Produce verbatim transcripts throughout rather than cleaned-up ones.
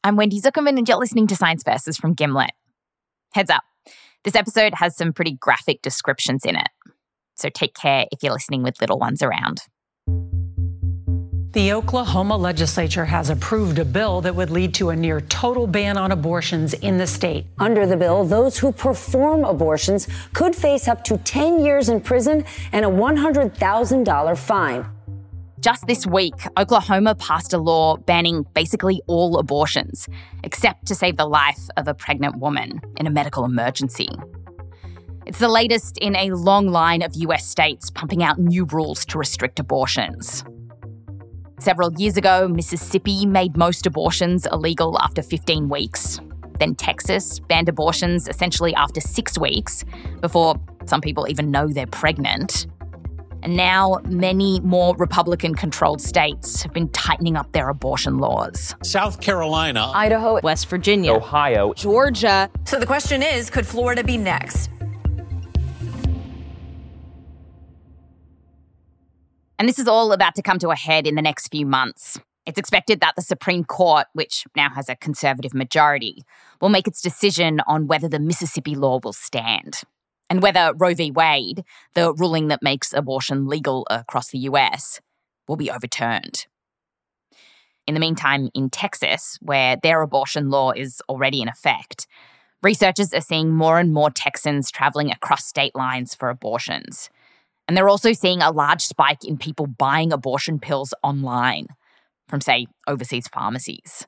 I'm Wendy Zuckerman and you're listening to Science Versus from Gimlet. Heads up, this episode has some pretty graphic descriptions in it, so take care if you're listening with little ones around. The Oklahoma legislature has approved a bill that would lead to a near total ban on abortions in the state. Under the bill, those who perform abortions could face up to ten years in prison and a one hundred thousand dollars fine. Just this week, Oklahoma passed a law banning basically all abortions, except to save the life of a pregnant woman in a medical emergency. It's the latest in a long line of U S states pumping out new rules to restrict abortions. Several years ago, Mississippi made most abortions illegal after fifteen weeks. Then Texas banned abortions essentially after six weeks, before some people even know they're pregnant. And now many more Republican-controlled states have been tightening up their abortion laws. South Carolina, Idaho, West Virginia, Ohio, Georgia. So the question is, could Florida be next? And this is all about to come to a head in the next few months. It's expected that the Supreme Court, which now has a conservative majority, will make its decision on whether the Mississippi law will stand and whether Roe v. Wade, the ruling that makes abortion legal across the U S, will be overturned. In the meantime, in Texas, where their abortion law is already in effect, researchers are seeing more and more Texans travelling across state lines for abortions. And they're also seeing a large spike in people buying abortion pills online from, say, overseas pharmacies.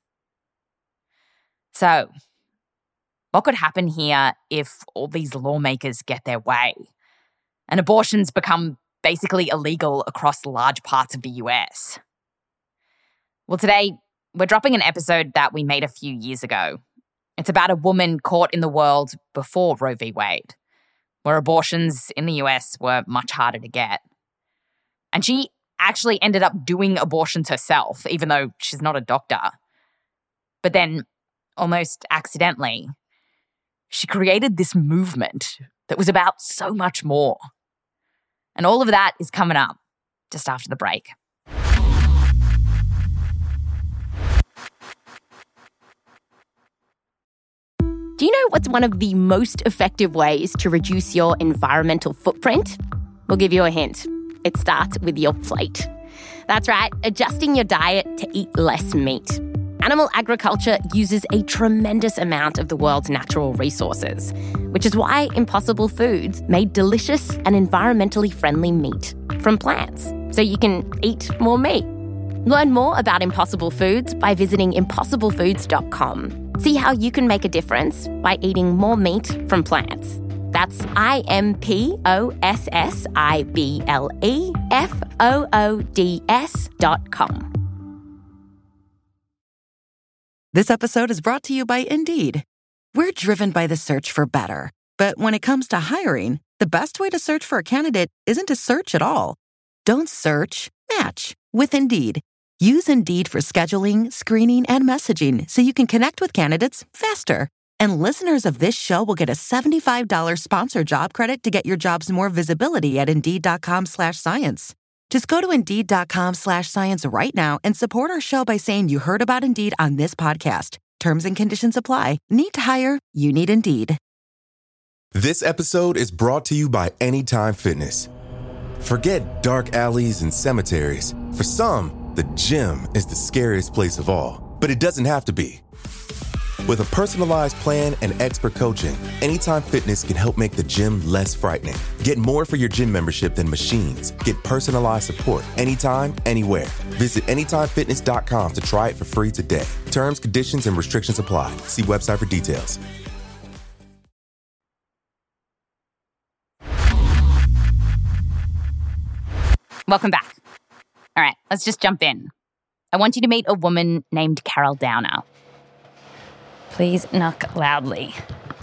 So, what could happen here if all these lawmakers get their way and abortions become basically illegal across large parts of the U S? Well, today, we're dropping an episode that we made a few years ago. It's about a woman caught in the world before Roe v. Wade, where abortions in the U S were much harder to get. And she actually ended up doing abortions herself, even though she's not a doctor. But then, almost accidentally, she created this movement that was about so much more. And all of that is coming up just after the break. Do you know what's one of the most effective ways to reduce your environmental footprint? We'll give you a hint. It starts with your plate. That's right, adjusting your diet to eat less meat. Animal agriculture uses a tremendous amount of the world's natural resources, which is why Impossible Foods made delicious and environmentally friendly meat from plants, so you can eat more meat. Learn more about Impossible Foods by visiting impossible foods dot com. See how you can make a difference by eating more meat from plants. That's I M P O S S I B L E F O O D S dot com. This episode is brought to you by Indeed. We're driven by the search for better. But when it comes to hiring, the best way to search for a candidate isn't to search at all. Don't search, match with Indeed. Use Indeed for scheduling, screening, and messaging so you can connect with candidates faster. And listeners of this show will get a seventy-five dollars sponsored job credit to get your jobs more visibility at Indeed.com slash science. Just go to Indeed.com slash science right now and support our show by saying you heard about Indeed on this podcast. Terms and conditions apply. Need to hire? You need Indeed. This episode is brought to you by Anytime Fitness. Forget dark alleys and cemeteries. For some, the gym is the scariest place of all. But it doesn't have to be. With a personalized plan and expert coaching, Anytime Fitness can help make the gym less frightening. Get more for your gym membership than machines. Get personalized support anytime, anywhere. Visit anytime fitness dot com to try it for free today. Terms, conditions, and restrictions apply. See website for details. Welcome back. All right, let's just jump in. I want you to meet a woman named Carol Downer. Please knock loudly.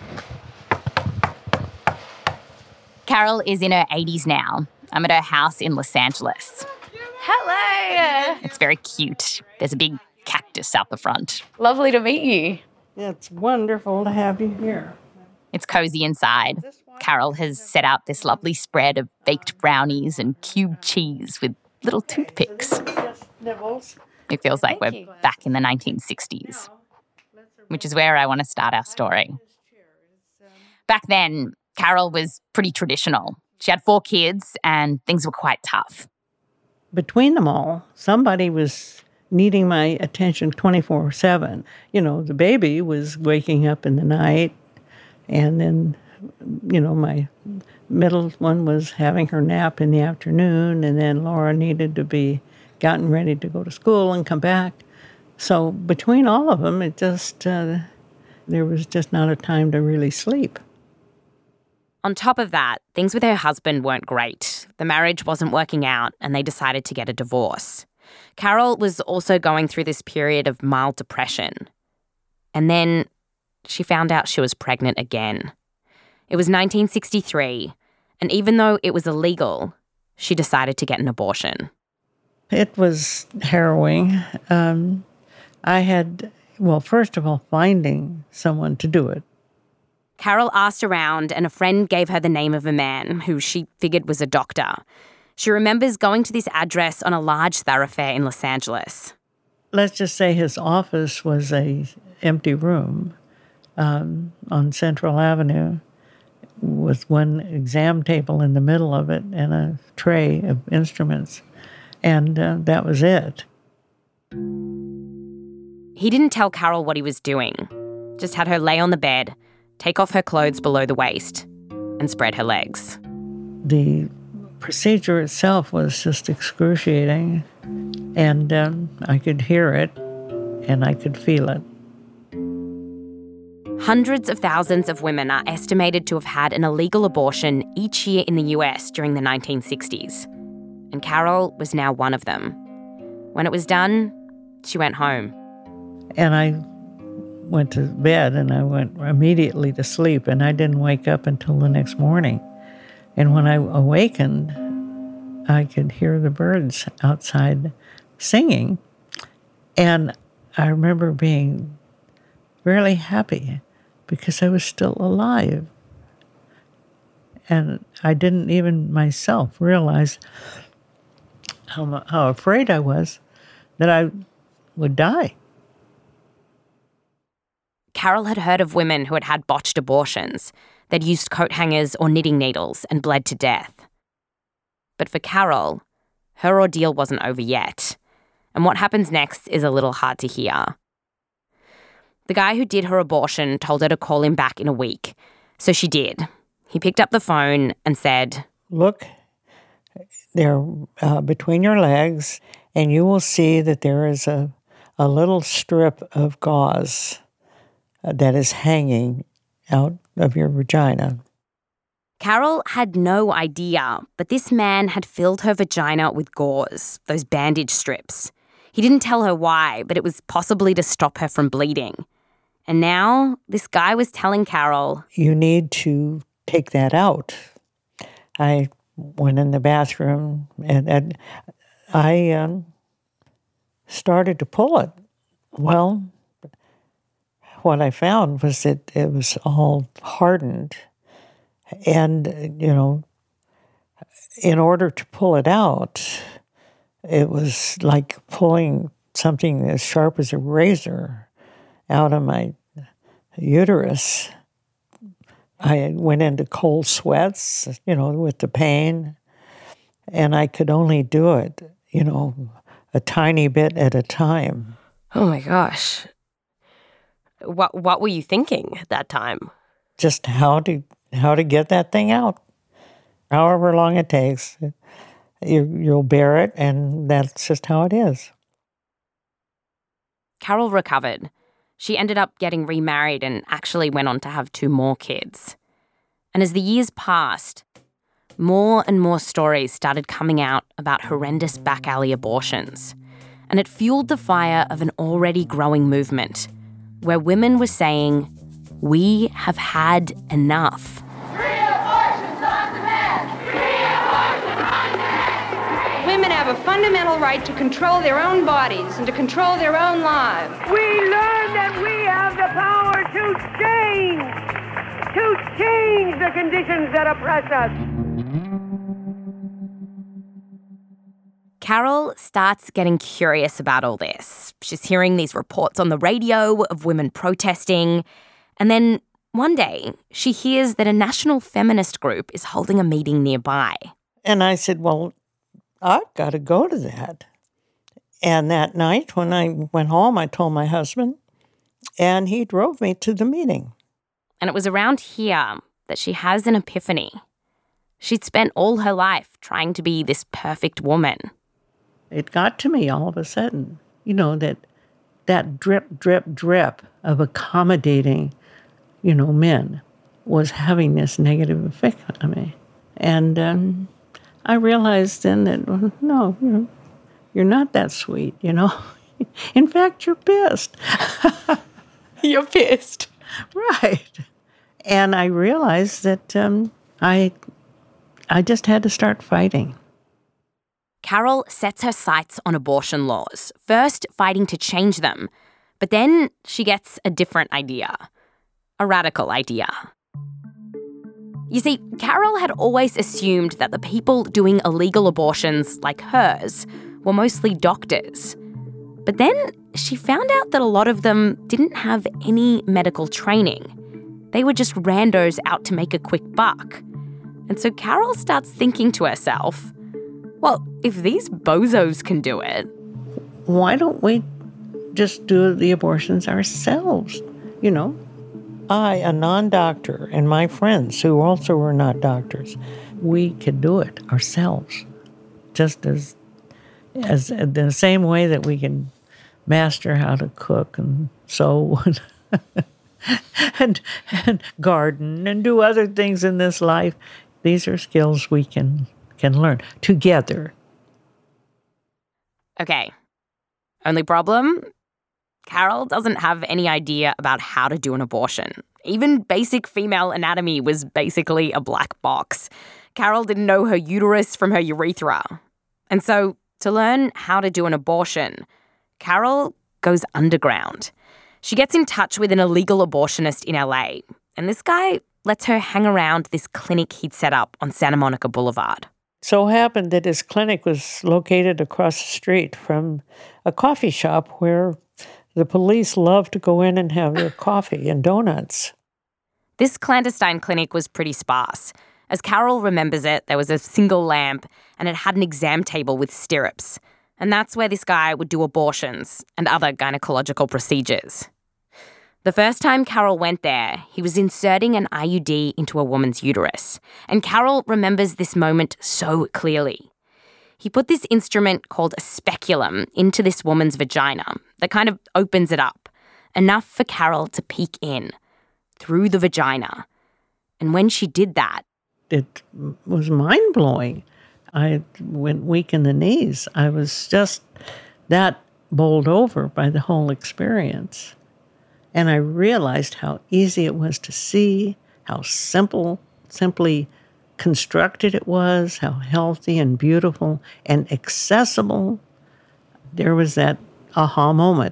Carol is in her eighties now. I'm at her house in Los Angeles. Hello. It's very cute. There's a big cactus out the front. Lovely to meet you. It's wonderful to have you here. It's cozy inside. Carol has set out this lovely spread of baked brownies and cubed cheese with little toothpicks. It feels like we're back in the nineteen sixties. which is where I want to start our story. Back then, Carol was pretty traditional. She had four kids and things were quite tough. Between them all, somebody was needing my attention twenty-four seven. You know, the baby was waking up in the night, and then, you know, my middle one was having her nap in the afternoon, and then Laura needed to be gotten ready to go to school and come back. So between all of them, it just, uh, there was just not a time to really sleep. On top of that, things with her husband weren't great. The marriage wasn't working out and they decided to get a divorce. Carol was also going through this period of mild depression. And then she found out she was pregnant again. It was nineteen sixty-three, and even though it was illegal, she decided to get an abortion. It was harrowing. Um, I had, well, first of all, finding someone to do it. Carol asked around, and a friend gave her the name of a man who she figured was a doctor. She remembers going to this address on a large thoroughfare in Los Angeles. Let's just say his office was a empty room um, on Central Avenue with one exam table in the middle of it and a tray of instruments. And uh, that was it. He didn't tell Carol what he was doing, just had her lay on the bed, take off her clothes below the waist, and spread her legs. The procedure itself was just excruciating, and um, I could hear it, and I could feel it. Hundreds of thousands of women are estimated to have had an illegal abortion each year in the U S during the nineteen sixties, and Carol was now one of them. When it was done, she went home. And I went to bed, and I went immediately to sleep, and I didn't wake up until the next morning. And when I awakened, I could hear the birds outside singing, and I remember being really happy because I was still alive. And I didn't even myself realize how, how afraid I was that I would die. Carol had heard of women who had had botched abortions. They'd used coat hangers or knitting needles and bled to death. But for Carol, her ordeal wasn't over yet. And what happens next is a little hard to hear. The guy who did her abortion told her to call him back in a week. So she did. He picked up the phone and said, "Look, there uh, between your legs, and you will see that there is a, a little strip of gauze that is hanging out of your vagina." Carol had no idea, but this man had filled her vagina with gauze, those bandage strips. He didn't tell her why, but it was possibly to stop her from bleeding. And now this guy was telling Carol, "You need to take that out." I went in the bathroom, and, and I um, started to pull it. Well, what I found was that it was all hardened. And, you know, in order to pull it out, it was like pulling something as sharp as a razor out of my uterus. I went into cold sweats, you know, with the pain, and I could only do it, you know, a tiny bit at a time. Oh my gosh. What what were you thinking at that time? Just how to how to get that thing out. However long it takes, you, you'll bear it, and that's just how it is. Carol recovered. She ended up getting remarried and actually went on to have two more kids. And as the years passed, more and more stories started coming out about horrendous back alley abortions. And it fueled the fire of an already growing movement where women were saying, "We have had enough." Women have a fundamental right to control their own bodies and to control their own lives. We learn that we have the power to change, to change the conditions that oppress us. Carol starts getting curious about all this. She's hearing these reports on the radio of women protesting. And then one day, she hears that a national feminist group is holding a meeting nearby. And I said, well, I've got to go to that. And that night when I went home, I told my husband, and he drove me to the meeting. And it was around here that she has an epiphany. She'd spent all her life trying to be this perfect woman. It got to me all of a sudden, you know, that that drip, drip, drip of accommodating, you know, men was having this negative effect on me. And um, I realized then that, well, no, you're, you're not that sweet, you know. In fact, you're pissed. You're pissed. Right. And I realized that um, I, I just had to start fighting. Carol sets her sights on abortion laws, first fighting to change them. But then she gets a different idea, a radical idea. You see, Carol had always assumed that the people doing illegal abortions like hers were mostly doctors. But then she found out that a lot of them didn't have any medical training. They were just randos out to make a quick buck. And so Carol starts thinking to herself, well, if these bozos can do it, why don't we just do the abortions ourselves? You know, I, a non-doctor, and my friends who also were not doctors, we could do it ourselves. Just as, as in the same way that we can master how to cook and sew and, and, and garden and do other things in this life. These are skills we can can learn together. Okay. Only problem? Carol doesn't have any idea about how to do an abortion. Even basic female anatomy was basically a black box. Carol didn't know her uterus from her urethra. And so, to learn how to do an abortion, Carol goes underground. She gets in touch with an illegal abortionist in L A, and this guy lets her hang around this clinic he'd set up on Santa Monica Boulevard. So happened that his clinic was located across the street from a coffee shop where the police loved to go in and have their coffee and donuts. This clandestine clinic was pretty sparse. As Carol remembers it, there was a single lamp and it had an exam table with stirrups. And that's where this guy would do abortions and other gynecological procedures. The first time Carol went there, he was inserting an I U D into a woman's uterus. And Carol remembers this moment so clearly. He put this instrument called a speculum into this woman's vagina that kind of opens it up, enough for Carol to peek in, through the vagina. And when she did that, it was mind-blowing. I went weak in the knees. I was just that bowled over by the whole experience. And I realized how easy it was to see, how simple, simply constructed it was, how healthy and beautiful and accessible. There was that aha moment.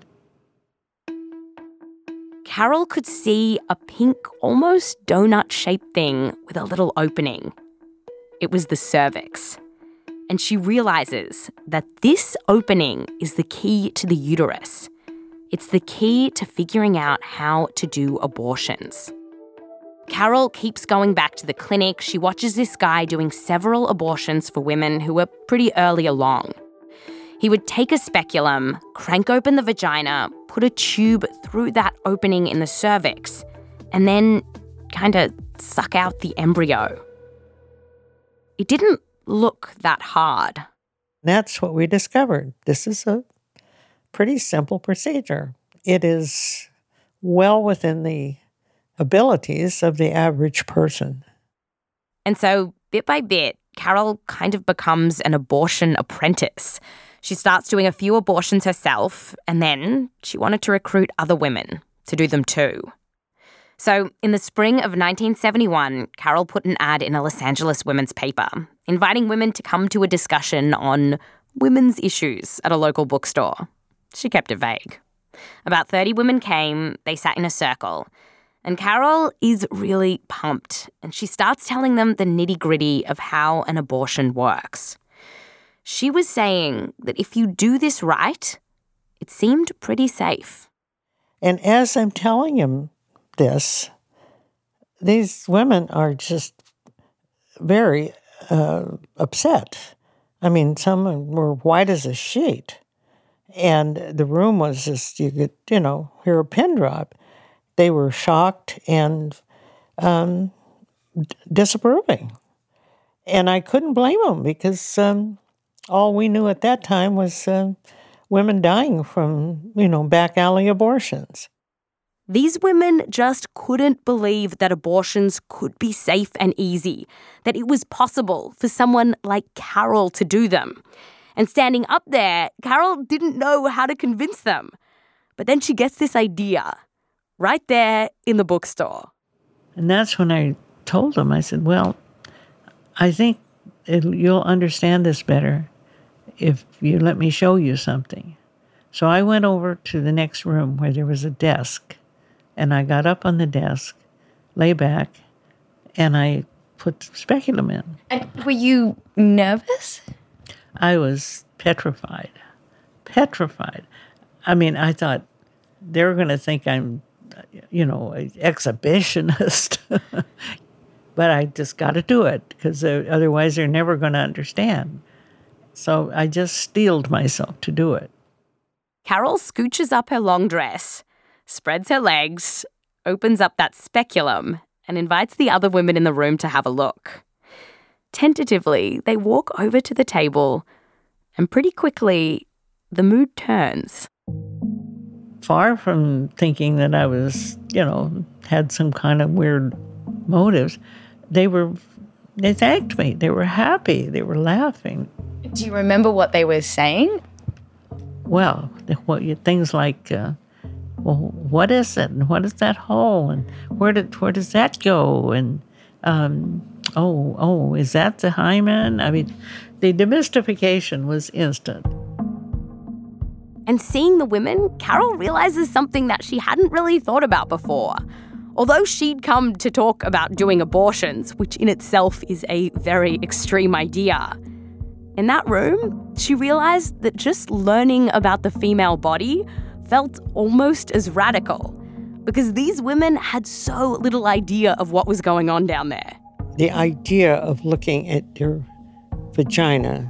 Carol could see a pink, almost donut-shaped thing with a little opening. It was the cervix. And she realizes that this opening is the key to the uterus. It's the key to figuring out how to do abortions. Carol keeps going back to the clinic. She watches this guy doing several abortions for women who were pretty early along. He would take a speculum, crank open the vagina, put a tube through that opening in the cervix, and then kind of suck out the embryo. It didn't look that hard. That's what we discovered. This is a pretty simple procedure. It is well within the abilities of the average person. And so, bit by bit, Carol kind of becomes an abortion apprentice. She starts doing a few abortions herself, and then she wanted to recruit other women to do them too. So, in the spring of nineteen seventy-one, Carol put an ad in a Los Angeles women's paper, inviting women to come to a discussion on women's issues at a local bookstore. She kept it vague. About thirty women came, they sat in a circle, and Carol is really pumped, and she starts telling them the nitty-gritty of how an abortion works. She was saying that if you do this right, it seemed pretty safe. And as I'm telling him this, these women are just very uh, upset. I mean, some were white as a sheet. And the room was just, you could, you know, hear a pin drop. They were shocked and um, d- disapproving. And I couldn't blame them because um, all we knew at that time was uh, women dying from, you know, back alley abortions. These women just couldn't believe that abortions could be safe and easy, that it was possible for someone like Carol to do them. And standing up there, Carol didn't know how to convince them. But then she gets this idea right there in the bookstore. And that's when I told them, I said, well, I think it, you'll understand this better if you let me show you something. So I went over to the next room where there was a desk. And I got up on the desk, lay back, and I put the speculum in. And were you nervous? I was petrified. Petrified. I mean, I thought they were going to think I'm, you know, an exhibitionist. But I just got to do it because otherwise they're never going to understand. So I just steeled myself to do it. Carol scooches up her long dress, spreads her legs, opens up that speculum, and invites the other women in the room to have a look. Tentatively, they walk over to the table, and pretty quickly, the mood turns. Far from thinking that I was, you know, had some kind of weird motives, they were, they thanked me. They were happy. They were laughing. Do you remember what they were saying? Well, what, things like, uh, well, what is it? And what is that hole? And where did where does that go? And um, oh, oh, is that the hymen? I mean, the demystification was instant. And seeing the women, Carol realizes something that she hadn't really thought about before. Although she'd come to talk about doing abortions, which in itself is a very extreme idea, in that room, she realized that just learning about the female body felt almost as radical because these women had so little idea of what was going on down there. The idea of looking at your vagina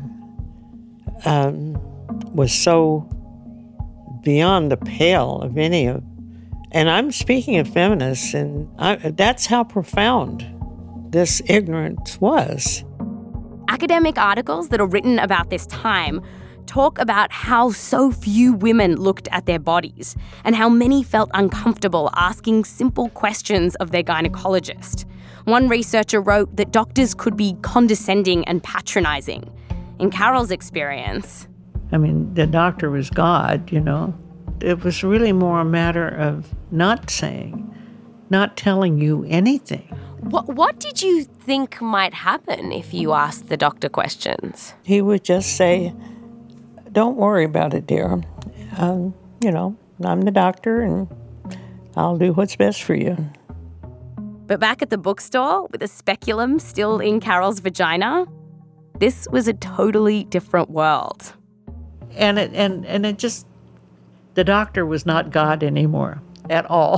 um, was so beyond the pale of any of, and I'm speaking of feminists, and I, that's how profound this ignorance was. Academic articles that are written about this time talk about how so few women looked at their bodies and how many felt uncomfortable asking simple questions of their gynecologist. One researcher wrote that doctors could be condescending and patronizing. In Carol's experience, I mean, the doctor was God, you know. It was really more a matter of not saying, not telling you anything. What, what did you think might happen if you asked the doctor questions? He would just say, don't worry about it, dear. Um, you know, I'm the doctor and I'll do what's best for you. But back at the bookstore, with a speculum still in Carol's vagina, this was a totally different world. And it, and, and it just, the doctor was not God anymore at all.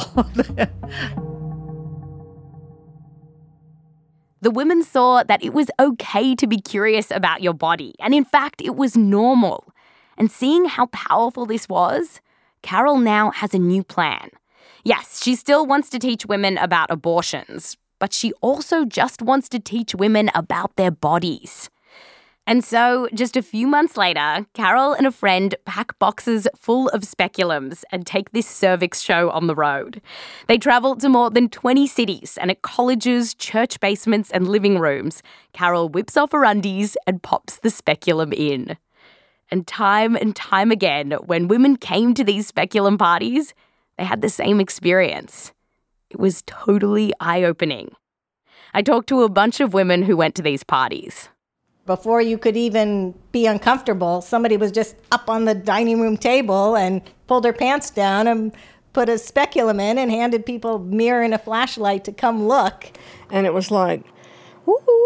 The women saw that it was okay to be curious about your body, and in fact, it was normal. And seeing how powerful this was, Carol now has a new plan. Yes, she still wants to teach women about abortions, but she also just wants to teach women about their bodies. And so, just a few months later, Carol and a friend pack boxes full of speculums and take this cervix show on the road. They travel to more than twenty cities, and at colleges, church basements, and living rooms, Carol whips off her undies and pops the speculum in. And time and time again, when women came to these speculum parties, they had the same experience. It was totally eye-opening. I talked to a bunch of women who went to these parties. Before you could even be uncomfortable, somebody was just up on the dining room table and pulled her pants down and put a speculum in and handed people a mirror and a flashlight to come look. And it was like, ooh,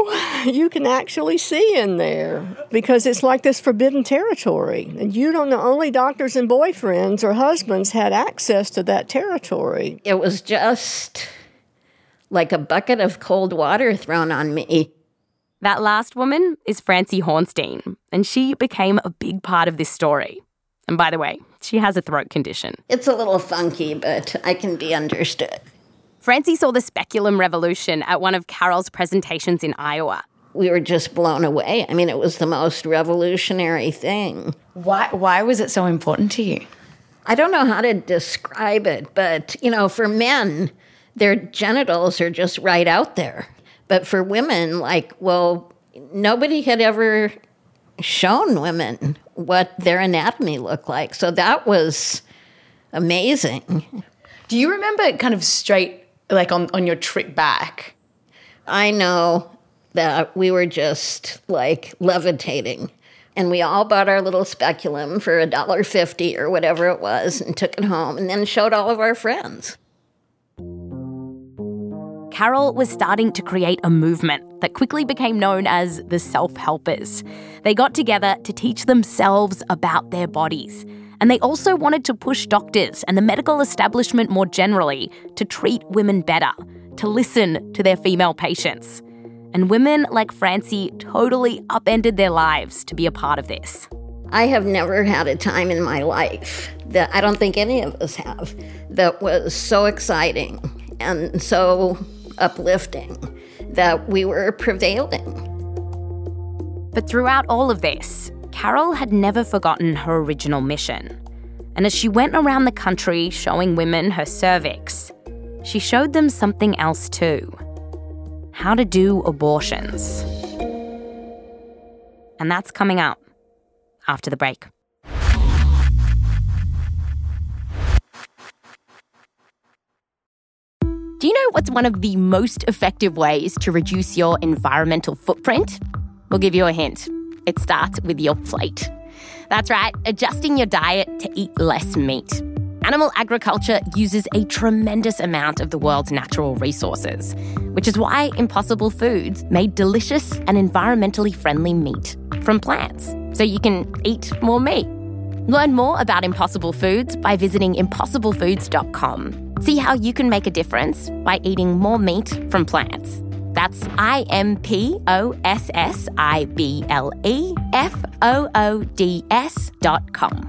you can actually see in there because it's like this forbidden territory. And you don't know, only doctors and boyfriends or husbands had access to that territory. It was just like a bucket of cold water thrown on me. That last woman is Francie Hornstein, and she became a big part of this story. And by the way, she has a throat condition. It's a little funky, but I can be understood. Francie saw the speculum revolution at one of Carol's presentations in Iowa. We were just blown away. I mean, it was the most revolutionary thing. Why, why was it so important to you? I don't know how to describe it, but, you know, for men, their genitals are just right out there. But for women, like, well, nobody had ever shown women what their anatomy looked like. So that was amazing. Do you remember kind of straight, like on, on your trip back? I know that we were just like levitating. And we all bought our little speculum for a dollar fifty or whatever it was and took it home and then showed all of our friends. Carol was starting to create a movement that quickly became known as the self-helpers. They got together to teach themselves about their bodies. And they also wanted to push doctors and the medical establishment more generally to treat women better, to listen to their female patients. And women like Francie totally upended their lives to be a part of this. I have never had a time in my life that I don't think any of us have that was so exciting and so uplifting that we were prevailing. But throughout all of this, Carol had never forgotten her original mission. And as she went around the country showing women her cervix, she showed them something else too. How to do abortions. And that's coming up after the break. Do you know what's one of the most effective ways to reduce your environmental footprint? We'll give you a hint. It starts with your plate. That's right, adjusting your diet to eat less meat. Animal agriculture uses a tremendous amount of the world's natural resources, which is why Impossible Foods made delicious and environmentally friendly meat from plants, so you can eat more meat. Learn more about Impossible Foods by visiting impossible foods dot com. See how you can make a difference by eating more meat from plants. That's I M P O S S I B L E F O O D S dot com.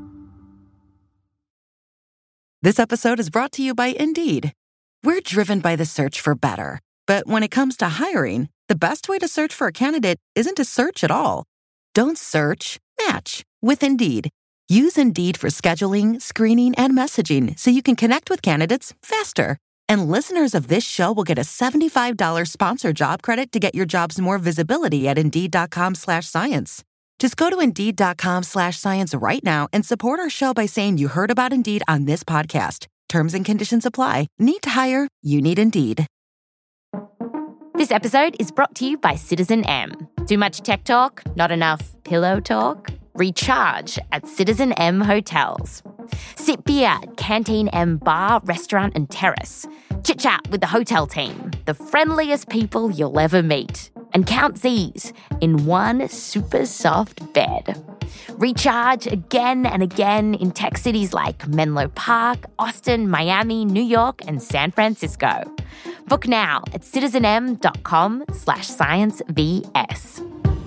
This episode is brought to you by Indeed. We're driven by the search for better. But when it comes to hiring, the best way to search for a candidate isn't to search at all. Don't search, match with Indeed. Use Indeed for scheduling, screening, and messaging so you can connect with candidates faster. And listeners of this show will get a seventy-five dollars sponsored job credit to get your jobs more visibility at Indeed.com slash science. Just go to Indeed.com slash science right now and support our show by saying you heard about Indeed on this podcast. Terms and conditions apply. Need to hire? You need Indeed. This episode is brought to you by Citizen M. Too much tech talk? Not enough pillow talk? Recharge at Citizen M Hotels. Sip beer at Canteen M Bar, Restaurant and Terrace. Chit-chat with the hotel team, the friendliest people you'll ever meet. And count Z's in one super soft bed. Recharge again and again in tech cities like Menlo Park, Austin, Miami, New York, and San Francisco. Book now at citizenem.com slash sciencevs.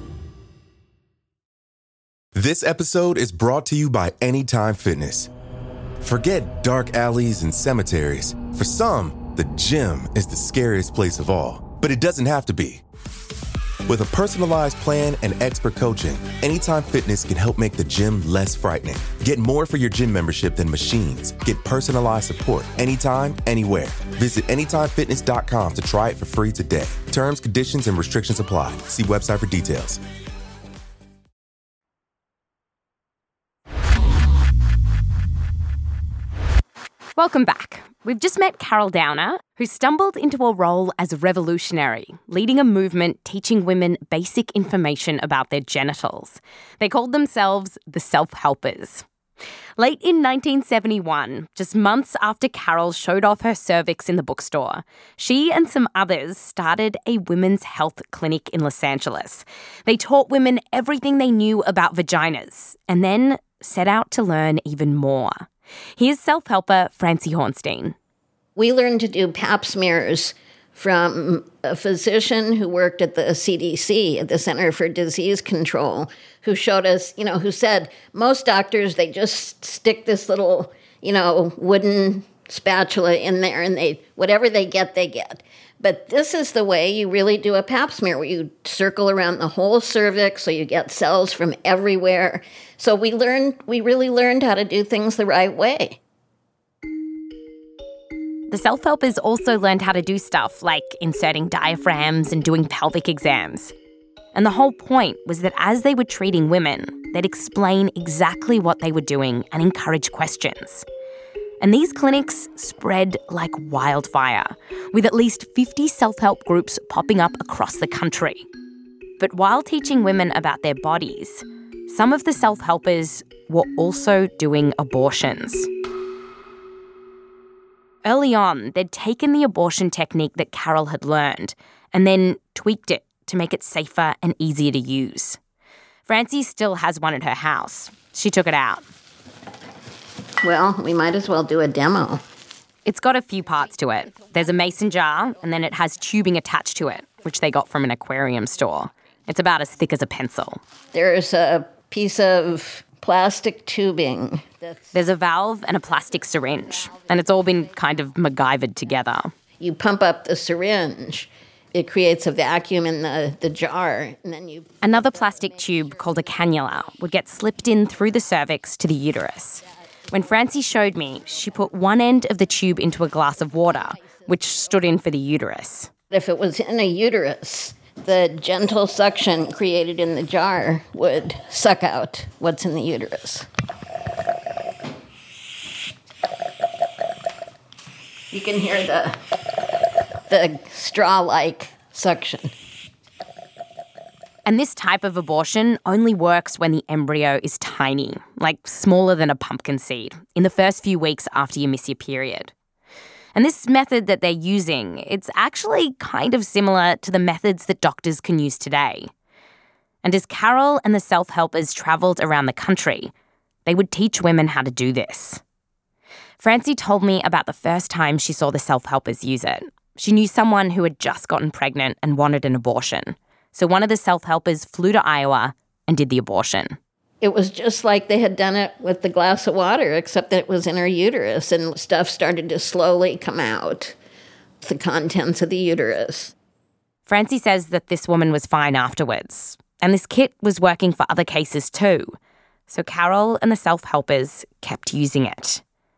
This episode is brought to you by Anytime Fitness. Forget dark alleys and cemeteries. For some, the gym is the scariest place of all, but it doesn't have to be. With a personalized plan and expert coaching, Anytime Fitness can help make the gym less frightening. Get more for your gym membership than machines. Get personalized support anytime, anywhere. Visit anytime fitness dot com to try it for free today. Terms, conditions, and restrictions apply. See website for details. Welcome back. We've just met Carol Downer, who stumbled into a role as a revolutionary, leading a movement teaching women basic information about their genitals. They called themselves the self-helpers. Late in nineteen seventy-one, just months after Carol showed off her cervix in the bookstore, she and some others started a women's health clinic in Los Angeles. They taught women everything they knew about vaginas and then set out to learn even more. Here's self-helper Francie Hornstein. We learned to do pap smears from a physician who worked at the C D C, at the Center for Disease Control, who showed us, you know, who said most doctors, they just stick this little, you know, wooden spatula in there and they, whatever they get, they get. But this is the way you really do a pap smear, where you circle around the whole cervix so you get cells from everywhere. So we learned, we really learned how to do things the right way. The self-helpers also learned how to do stuff like inserting diaphragms and doing pelvic exams. And the whole point was that as they were treating women, they'd explain exactly what they were doing and encourage questions. And these clinics spread like wildfire, with at least fifty self-help groups popping up across the country. But while teaching women about their bodies, some of the self-helpers were also doing abortions. Early on, they'd taken the abortion technique that Carol had learned and then tweaked it to make it safer and easier to use. Francie still has one at her house. She took it out. Well, we might as well do a demo. It's got a few parts to it. There's a mason jar, and then it has tubing attached to it, which they got from an aquarium store. It's about as thick as a pencil. There's a piece of plastic tubing. There's a valve and a plastic syringe, and it's all been kind of MacGyvered together. You pump up the syringe. It creates a vacuum in the, the jar, and then you... Another plastic tube called a cannula would get slipped in through the cervix to the uterus. When Francie showed me, she put one end of the tube into a glass of water, which stood in for the uterus. If it was in a uterus, the gentle suction created in the jar would suck out what's in the uterus. You can hear the the straw-like suction. And this type of abortion only works when the embryo is tiny, like smaller than a pumpkin seed, in the first few weeks after you miss your period. And this method that they're using, it's actually kind of similar to the methods that doctors can use today. And as Carol and the self-helpers travelled around the country, they would teach women how to do this. Francie told me about the first time she saw the self-helpers use it. She knew someone who had just gotten pregnant and wanted an abortion. So one of the self-helpers flew to Iowa and did the abortion. It was just like they had done it with the glass of water, except that it was in her uterus and stuff started to slowly come out, the contents of the uterus. Francie says that this woman was fine afterwards, and this kit was working for other cases too. So Carol and the self-helpers kept using it.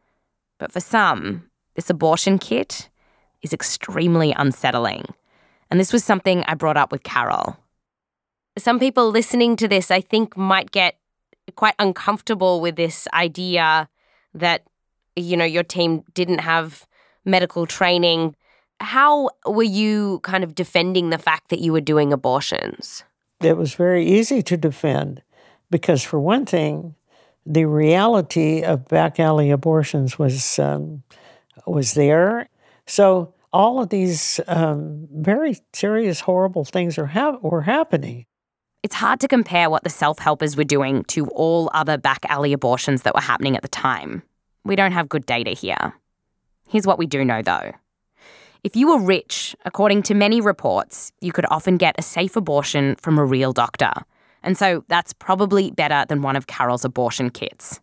But for some, this abortion kit is extremely unsettling. And this was something I brought up with Carol. Some people listening to this, I think, might get quite uncomfortable with this idea that, you know, your team didn't have medical training. How were you kind of defending the fact that you were doing abortions? It was very easy to defend because, for one thing, the reality of back alley abortions was um, was there. So all of these um, very serious, horrible things are ha- were happening. It's hard to compare what the self-helpers were doing to all other back alley abortions that were happening at the time. We don't have good data here. Here's what we do know, though. If you were rich, according to many reports, you could often get a safe abortion from a real doctor. And so that's probably better than one of Carol's abortion kits.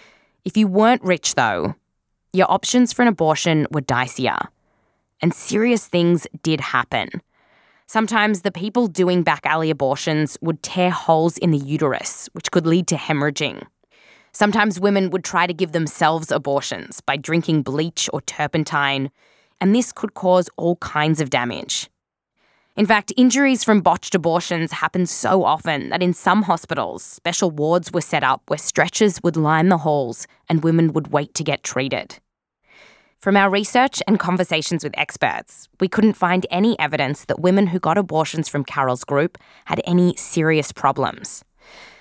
If you weren't rich, though, your options for an abortion were dicier. And serious things did happen. Sometimes the people doing back alley abortions would tear holes in the uterus, which could lead to hemorrhaging. Sometimes women would try to give themselves abortions by drinking bleach or turpentine, and this could cause all kinds of damage. In fact, injuries from botched abortions happen so often that in some hospitals, special wards were set up where stretchers would line the halls and women would wait to get treated. From our research and conversations with experts, we couldn't find any evidence that women who got abortions from Carol's group had any serious problems.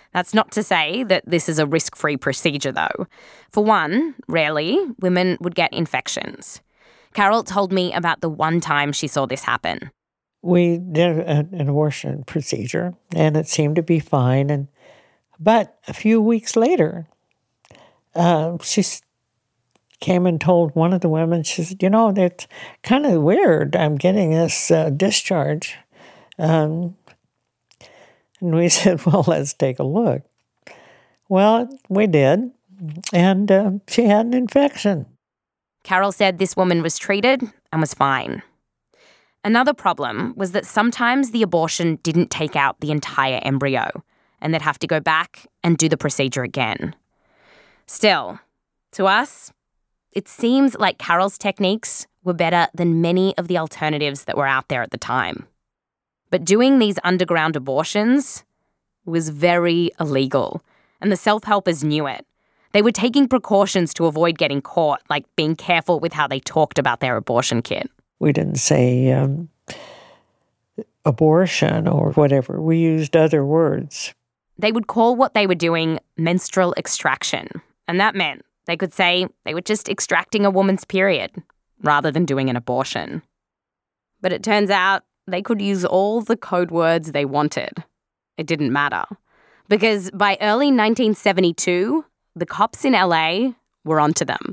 That's not to say that this is a risk-free procedure, though. For one, rarely women would get infections. Carol told me about the one time she saw this happen. We did a, an abortion procedure, and it seemed to be fine. And but a few weeks later, uh, she came and told one of the women, she said, you know, that's kind of weird. I'm getting this uh, discharge. Um, and we said, well, let's take a look. Well, we did, and uh, she had an infection. Carol said this woman was treated and was fine. Another problem was that sometimes the abortion didn't take out the entire embryo, and they'd have to go back and do the procedure again. Still, to us, it seems like Carol's techniques were better than many of the alternatives that were out there at the time. But doing these underground abortions was very illegal, and the self-helpers knew it. They were taking precautions to avoid getting caught, like being careful with how they talked about their abortion kit. We didn't say um, abortion or whatever. We used other words. They would call what they were doing menstrual extraction, and that meant they could say they were just extracting a woman's period rather than doing an abortion. But it turns out they could use all the code words they wanted. It didn't matter. Because by early nineteen seventy-two, the cops in L A were onto them.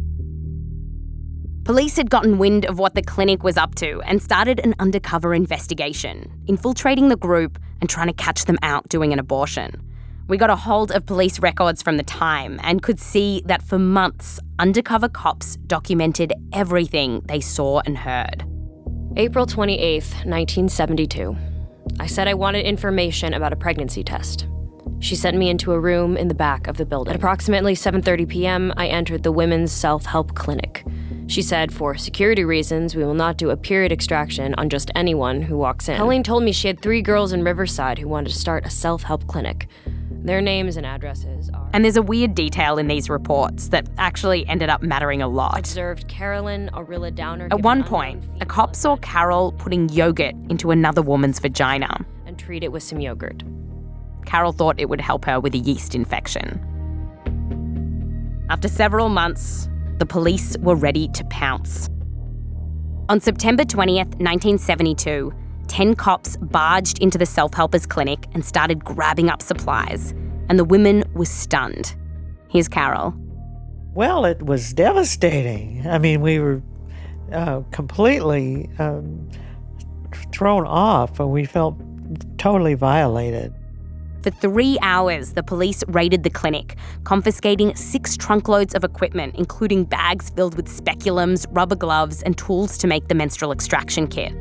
Police had gotten wind of what the clinic was up to and started an undercover investigation, infiltrating the group and trying to catch them out doing an abortion. We got a hold of police records from the time and could see that for months, undercover cops documented everything they saw and heard. April twenty-eighth, nineteen seventy-two. I said I wanted information about a pregnancy test. She sent me into a room in the back of the building. At approximately seven thirty p.m., I entered the Women's Self-Help Clinic. She said, for security reasons, we will not do a period extraction on just anyone who walks in. Colleen told me she had three girls in Riverside who wanted to start a self-help clinic. Their names and addresses are... And there's a weird detail in these reports that actually ended up mattering a lot. Observed Carolyn Aurilla Downer... At one point, a cop saw Carol putting yogurt into another woman's vagina. And treat it with some yogurt. Carol thought it would help her with a yeast infection. After several months, the police were ready to pounce. On September twentieth, nineteen seventy-two, ten cops barged into the self-helpers clinic and started grabbing up supplies, and the women were stunned. Here's Carol. Well, it was devastating. I mean, we were uh, completely um, thrown off, and we felt totally violated. For three hours, the police raided the clinic, confiscating six trunkloads of equipment, including bags filled with speculums, rubber gloves, and tools to make the menstrual extraction kit.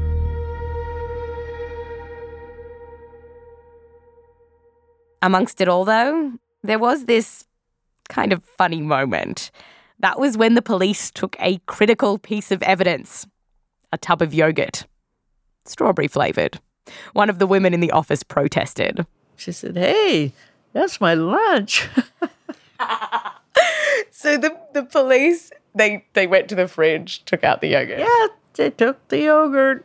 Amongst it all, though, there was this kind of funny moment. That was when the police took a critical piece of evidence, a tub of yogurt, strawberry flavoured. One of the women in the office protested. She said, hey, that's my lunch. So the, the police, they, they went to the fridge, took out the yogurt. Yeah, they took the yogurt.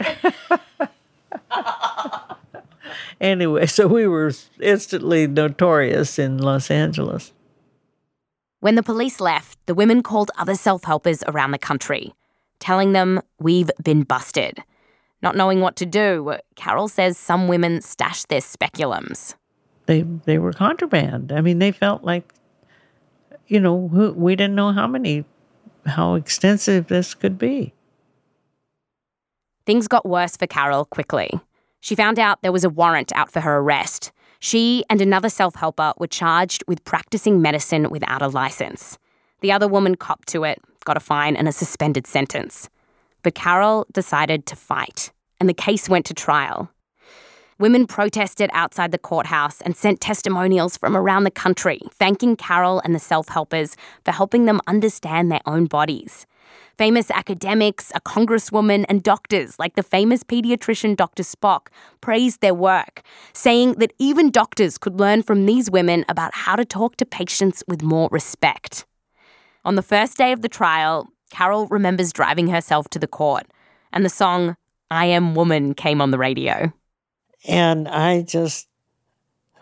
Anyway, so we were instantly notorious in Los Angeles. When the police left, the women called other self-helpers around the country, telling them, we've been busted. Not knowing what to do, Carol says some women stashed their speculums. They they were contraband. I mean, they felt like, you know, we didn't know how many, how extensive this could be. Things got worse for Carol quickly. She found out there was a warrant out for her arrest. She and another self-helper were charged with practicing medicine without a license. The other woman copped to it, got a fine and a suspended sentence. But Carol decided to fight, and the case went to trial. Women protested outside the courthouse and sent testimonials from around the country, thanking Carol and the self-helpers for helping them understand their own bodies. Famous academics, a congresswoman, and doctors like the famous pediatrician Doctor Spock praised their work, saying that even doctors could learn from these women about how to talk to patients with more respect. On the first day of the trial, Carol remembers driving herself to the court, and the song I Am Woman came on the radio. And I just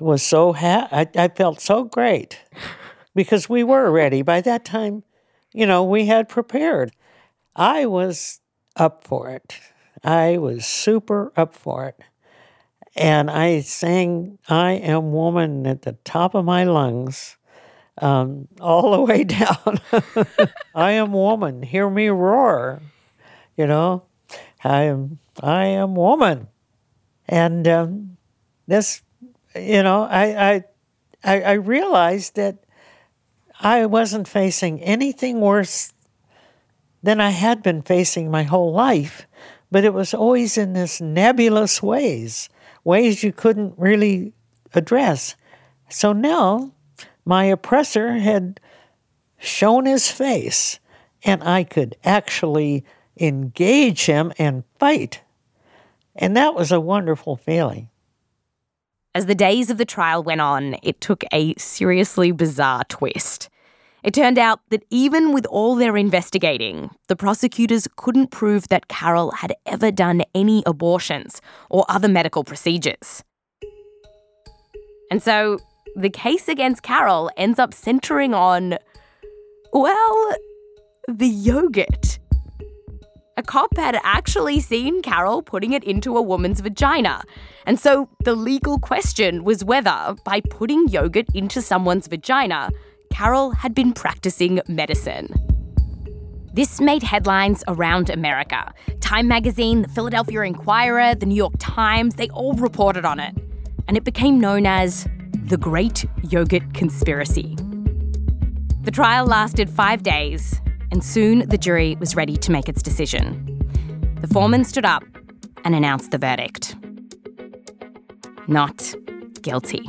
was so ha- I, I felt so great because we were ready. By that time, you know, we had prepared. I was up for it. I was super up for it. And I sang I Am Woman at the top of my lungs, um, all the way down. I am woman, hear me roar. You know, I am I am woman. And um, this, you know, I, I I realized that I wasn't facing anything worse than I had been facing my whole life, but it was always in this nebulous ways. Ways you couldn't really address. So now my oppressor had shown his face, and I could actually engage him and fight. And that was a wonderful feeling. As the days of the trial went on, it took a seriously bizarre twist. It turned out that even with all their investigating, the prosecutors couldn't prove that Carol had ever done any abortions or other medical procedures. And so the case against Carol ends up centering on, well, the yogurt. A cop had actually seen Carol putting it into a woman's vagina. And so the legal question was whether, by putting yogurt into someone's vagina, Carol had been practicing medicine. This made headlines around America. Time magazine, the Philadelphia Inquirer, the New York Times, they all reported on it. And it became known as the Great Yogurt Conspiracy. The trial lasted five days, and soon the jury was ready to make its decision. The foreman stood up and announced the verdict. Not guilty.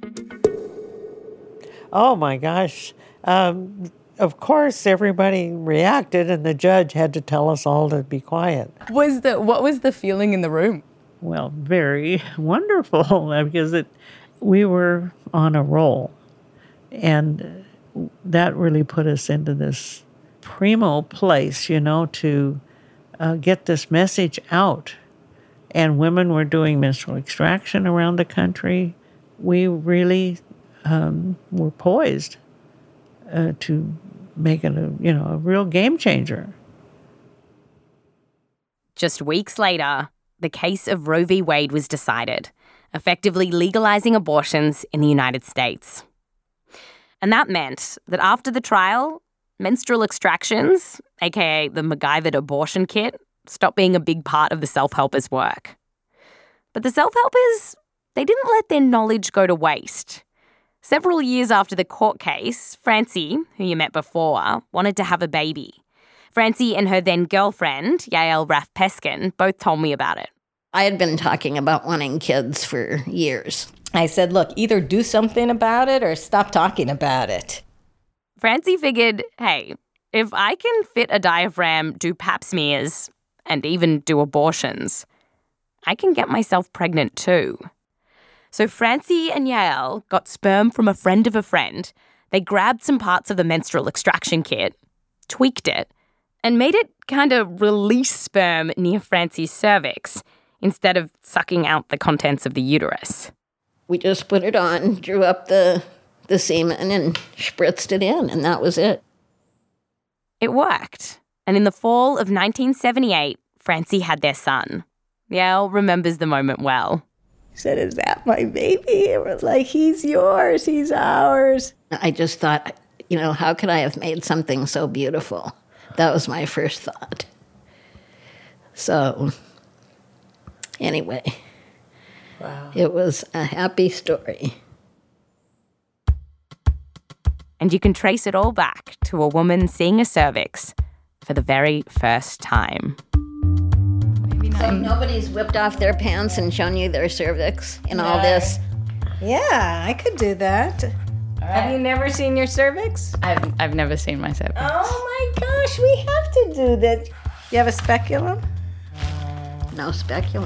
Oh, my gosh. Um, of course, everybody reacted, and the judge had to tell us all to be quiet. Was the what was the feeling in the room? Well, very wonderful, because it, we were on a roll. And that really put us into this primo place, you know, to uh, get this message out. And women were doing menstrual extraction around the country. We really... Um, were poised uh, to make it a, you know, a real game changer. Just weeks later, the case of Roe v. Wade was decided, effectively legalizing abortions in the United States. And that meant that after the trial, menstrual extractions, aka the MacGyvered abortion kit, stopped being a big part of the self-helpers' work. But the self-helpers, they didn't let their knowledge go to waste. Several years after the court case, Francie, who you met before, wanted to have a baby. Francie and her then-girlfriend, Yael Raff-Peskin, both told me about it. I had been talking about wanting kids for years. I said, look, either do something about it or stop talking about it. Francie figured, hey, if I can fit a diaphragm, do pap smears, and even do abortions, I can get myself pregnant too. So Francie and Yael got sperm from a friend of a friend. They grabbed some parts of the menstrual extraction kit, tweaked it, and made it kind of release sperm near Francie's cervix instead of sucking out the contents of the uterus. We just put it on, drew up the, the semen, and spritzed it in, and that was it. It worked. And in the fall of nineteen seventy-eight, Francie had their son. Yael remembers the moment well. He said, is that my baby? It was like, he's yours, he's ours. I just thought, you know, how could I have made something so beautiful? That was my first thought. So, anyway, wow. It was a happy story. And you can trace it all back to a woman seeing a cervix for the very first time. So nobody's whipped off their pants and shown you their cervix in all this? Yeah, I could do that. Right. Have you never seen your cervix? I've I've never seen my cervix. Oh my gosh, we have to do that. You have a speculum? No speculum.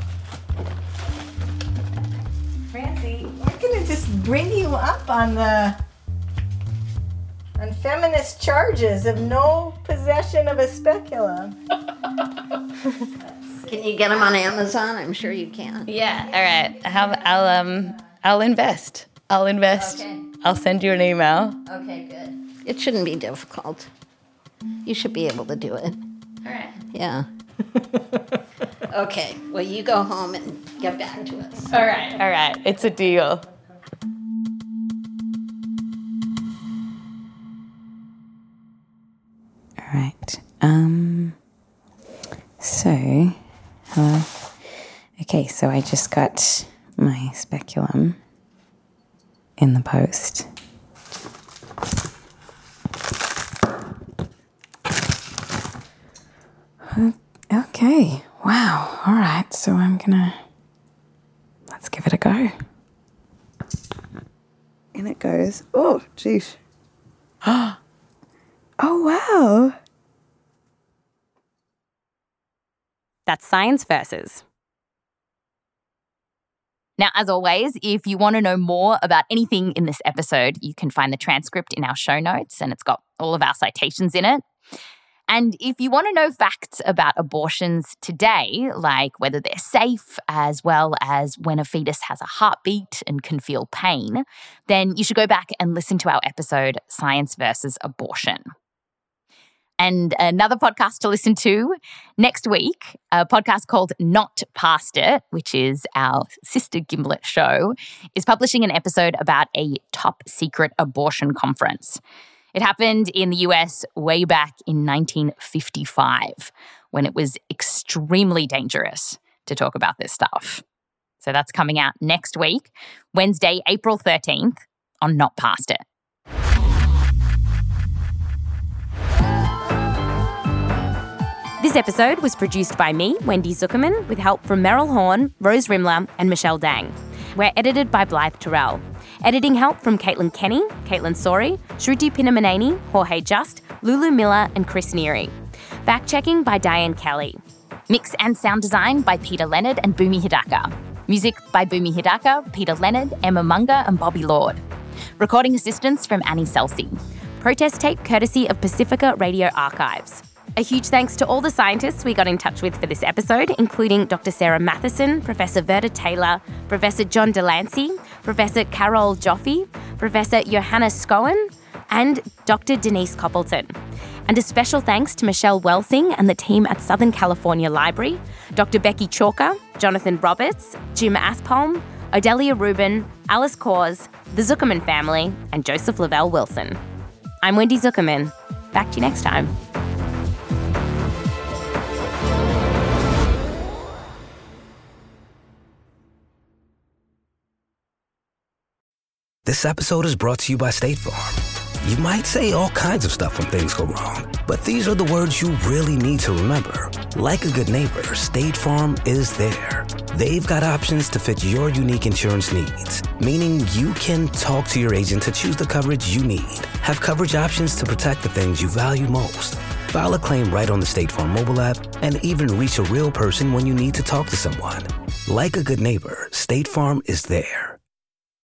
Francie, we're gonna just bring you up on the on feminist charges of no possession of a speculum. Can you get them on Amazon? I'm sure you can. Yeah, all right. How, I'll um I'll invest. I'll invest. Okay. I'll send you an email. Okay, good. It shouldn't be difficult. You should be able to do it. All right. Yeah. Okay, well, you go home and get back to us. All right, all right. It's a deal. All right. Um. So, hello. Okay, so I just got my speculum in the post. Okay, wow, all right, so I'm gonna, let's give it a go. And it goes, oh, geez. Oh, wow. That's Science Versus. Now, as always, if you want to know more about anything in this episode, you can find the transcript in our show notes, and it's got all of our citations in it. And if you want to know facts about abortions today, like whether they're safe, as well as when a fetus has a heartbeat and can feel pain, then you should go back and listen to our episode, Science versus Abortion. And another podcast to listen to next week, a podcast called Not Past It, which is our sister Gimlet show, is publishing an episode about a top secret abortion conference. It happened in the U S way back in nineteen fifty-five, when it was extremely dangerous to talk about this stuff. So that's coming out next week, Wednesday, April thirteenth, on Not Past It. This episode was produced by me, Wendy Zuckerman, with help from Meryl Horn, Rose Rimler, and Michelle Dang. We're edited by Blythe Terrell. Editing help from Caitlin Kenny, Caitlin Sori, Shruti Pinamaneni, Jorge Just, Lulu Miller, and Chris Neary. Fact-checking by Diane Kelly. Mix and sound design by Peter Leonard and Bhumi Hidaka. Music by Bhumi Hidaka, Peter Leonard, Emma Munger, and Bobby Lord. Recording assistance from Annie Celsi. Protest tape courtesy of Pacifica Radio Archives. A huge thanks to all the scientists we got in touch with for this episode, including Doctor Sarah Matheson, Professor Verda Taylor, Professor John Delancey, Professor Carol Joffe, Professor Johanna Scowen, and Doctor Denise Coppleton. And a special thanks to Michelle Welsing and the team at Southern California Library, Doctor Becky Chalker, Jonathan Roberts, Jim Aspholm, Odelia Rubin, Alice Kors, the Zuckerman family, and Joseph Lavelle Wilson. I'm Wendy Zuckerman. Back to you next time. This episode is brought to you by State Farm. You might say all kinds of stuff when things go wrong, but these are the words you really need to remember. Like a good neighbor, State Farm is there. They've got options to fit your unique insurance needs, meaning you can talk to your agent to choose the coverage you need, have coverage options to protect the things you value most, file a claim right on the State Farm mobile app, and even reach a real person when you need to talk to someone. Like a good neighbor, State Farm is there.